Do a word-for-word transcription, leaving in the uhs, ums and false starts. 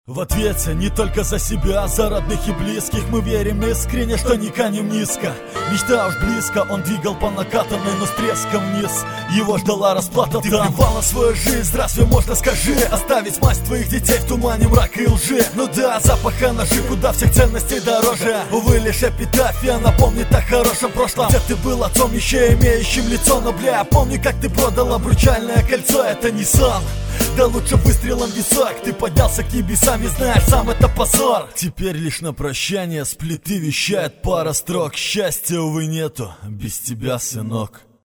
В ответе не только за себя, за родных и близких. Мы верим искренне, что не канем низко. Мечта уж близко, он двигал по накатанной, но с треском вниз его ждала расплата. Ты плевала свою жизнь, разве можно, скажи, оставить мать твоих детей в тумане мрака и лжи? Ну да, запаха ножи, куда всех ценностей дороже. Увы, лишь эпитафия напомнит о хорошем прошлом, где ты был отцом, еще имеющим лицо. Но бля, помни, как ты продал обручальное кольцо, это не сон. Да лучше выстрелом в висок. Ты поднялся к небесам и знаешь, сам это позор. Теперь лишь на прощание с плиты вещает пара строк. Счастья, увы, нету без тебя, сынок.